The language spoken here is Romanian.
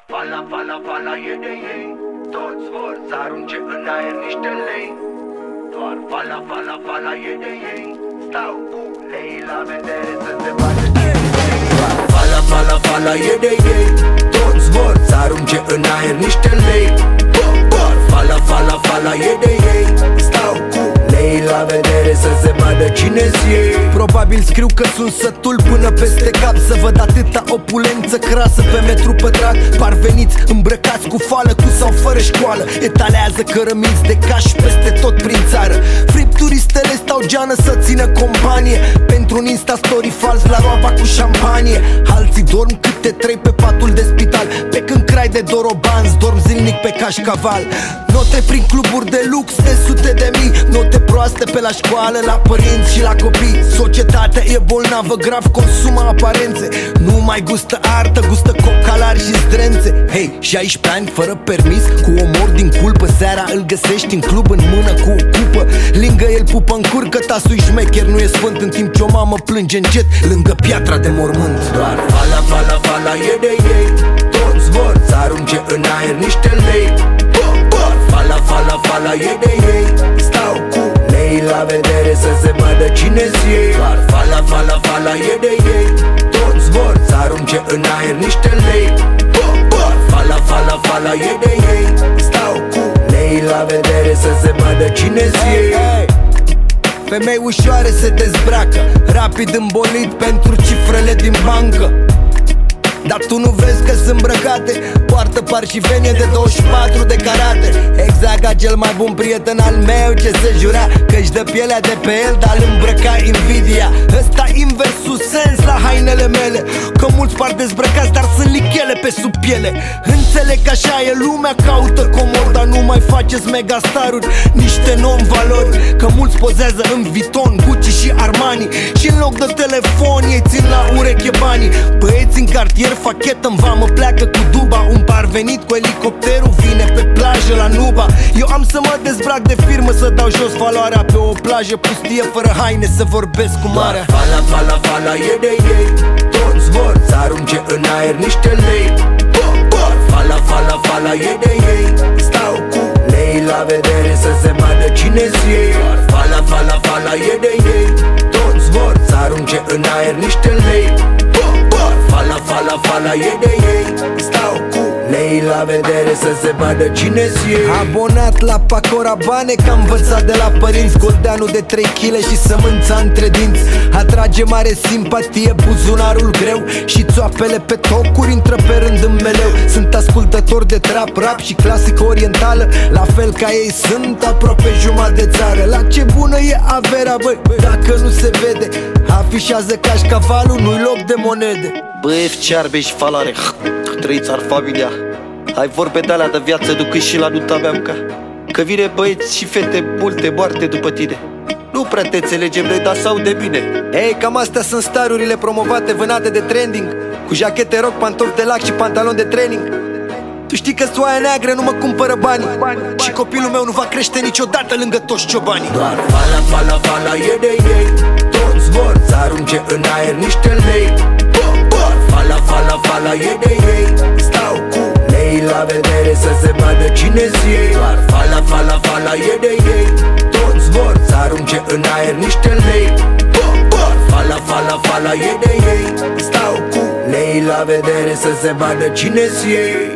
Fala, fala, fala e de ei. Toți vor să arunce în aer niște lei. Doar fala, fala, fala e de ei. Stau cu lei la vedere să se vadă cine ei. Doar fala, fala, fala e de ei. Toți vor să arunce în aer niște lei. Doar fala, fala, fala e de ei. Stau cu lei la vedere să se vadă cine-s ei. Probabil scriu că sunt sătul până peste cap să văd atâta opulență crasă pe metru pătrat. Parveniți îmbrăcați cu fală, cu sau fără școală. Etalează cărămiți de caș peste tot prin țară. Fripturistele stau geană să țină companie pentru un Insta-story fals la roaba cu șampanie. Alții dorm câte trei pe patul de spital, pe când crai de dorobanți dorm zilnic pe cașcaval. Note prin cluburi de lux de sute de mii, note proaste pe la școală, la părinți și la copii. Societatea e bolnavă, grav consumă aparențe. Nu mai gustă artă, gustă cocalari și zdrențe. Hei, 16 ani fără permis, cu omor din culpă. Seara îl găsești în club în mână cu o cupă. Lângă el pupă în curcă, tasul-i șmecher, nu e sfânt. În timp ce o mamă plânge încet lângă piatra de mormânt. Doar fala, fala, fala e de ei. Toți vor să arunce în aer niște lei. Doar fala, fala, fala e de ei. Stau cu lei la vedere să se vadă cine-s ei. Doar fala, fala, fala e de ei. Toți vor să arunce în aer niște lei. Doar fala, fala, fala e de ei. Stau cu lei la vedere să se vadă cine-s ei. Femei ușoare se dezbracă, rapid îmbolit pentru cifrele din bancă. Dar tu nu vezi că sunt îmbrăcate, poartă parșivenie de 24 de carate. Exact ca cel mai bun prieten al meu ce se jura că-și dă pielea de pe el, dar îl îmbrăca invidia. Ăsta inversul sens la hainele mele, că mulți par dezbrăcați, dar sunt lichele pe sub piele. Înțeleg că așa e lumea, caută comor, dar nu mai faceți megastaruri, niște non-valori. Că mulți pozează în Vuitton, Gucci și Armani, și în loc de telefon ei țin la ureche banii. Băieți în cartier fachetă în vamă, pleacă cu duba. Un parvenit cu elicopterul vine pe plajă la Nuba. Eu am să mă dezbrac de firmă, să dau jos valoarea pe o plajă pustie fără haine, să vorbesc cu marea. Fala, fala, fala e de ei. Toți vor să arunce în aer niște lei. Fala, fala, fala e de ei. Stau cu lei la vedere să se vadă cine-s ei. Fala, fala, fala e de ei. Toți vor să arunce în aer niște lei. Fala, fala, fala e de ei. Stau cu lei la vedere să se vadă cine-s ei. Abonat la Pacora Bane, că am învățat de la părinți. Goldeanul de 3 kg și sămânța între dinți. Atrage mare simpatie, buzunarul greu și țoapele pe tocuri intră pe rând în meleu. Sunt ascultător de trap, rap și clasică orientală, la fel ca ei sunt aproape jumătate de țară. La ce bună e averea, băi, dacă nu se vede. Afișează cașcavalul, nu-i loc de monede. Băi, cearbe și falare, trăiți ar familia. Ai vorbe de-alea de viață, ducă-i și la nuta mea ca. Că vine băieți și fete multe moarte după tine. Nu prea te înțelegem noi, dar s-au de bine. Ei, cam astea sunt starurile promovate, vânate de trending, cu jachete rock, pantofi de lac și pantaloni de training. Tu știi că soaia neagră nu mă cumpără banii, și copilul meu nu va crește niciodată lângă toți ciobanii. Doar fala, fala, fala e de ei. Toți vor să arunce în aer niște lei. Fala, fala, fala e de ei. Stau cu lei la vedere să se vadă cine-s ei. Doar fala, fala, fala e de ei. Toți vor să arunce în aer niște lei. Fala, fala, fala e de ei. Stau cu lei la vedere să se vadă cine-s ei.